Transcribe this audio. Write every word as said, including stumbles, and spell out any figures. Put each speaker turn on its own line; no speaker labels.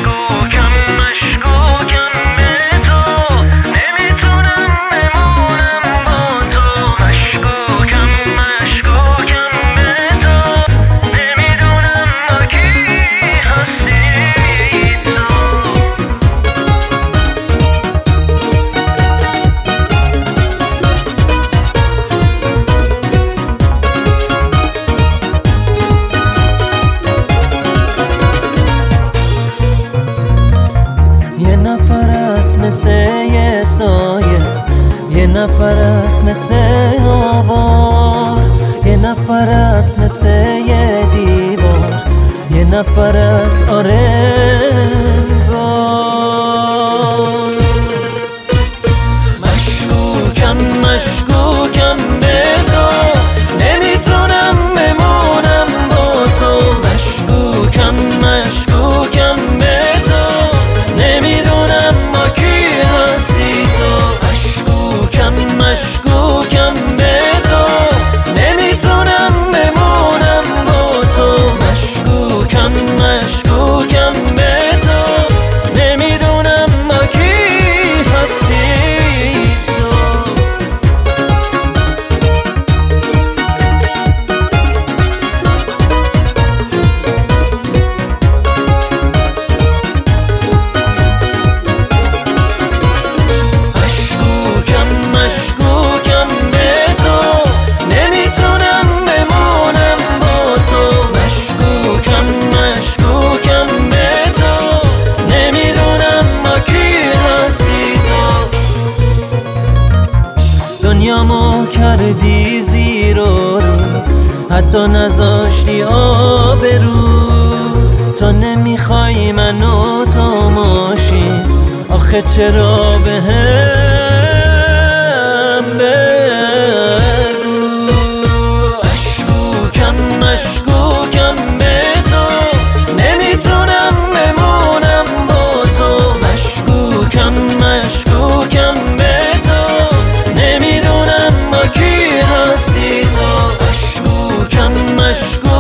مشکوکم مشکوکم به تو نمیتونم بمونم با تو مشکوکم مشکوکم به تو نمیدونم با کی هستی تو یه نفر است مثل یه سایه، یه نفر است مثل آوار، یه نفر است مثل یه دیوار، یه نفر است آره انگار. مشکوکم مشکوکم به تو نمیتونم بمونم با تو مشکوکم مشکوکم به تو نمیدونم با کی هستی تو مشکوکم مشکوکم به تو نمیتونم بمونم با تو مشکوکم مشکوکم به تو نمیدونم با کی هستی تو. مشکوکم به تو نمیتونم بمونم با تو مشکوکم مشکوکم به تو نمیدونم با کی هستی تو. دنیامو کردی زیر و رو حتی نذاشتی آبرو تو نمیخوای منو تو ماشین آخه چرا بهم بگو. مشکوکم مشکوکم به تو نمیتونم بمونم با تو مشکوکم مشکوکم به تو نمیدونم با کی هستی تو مشکوکم مشکوکم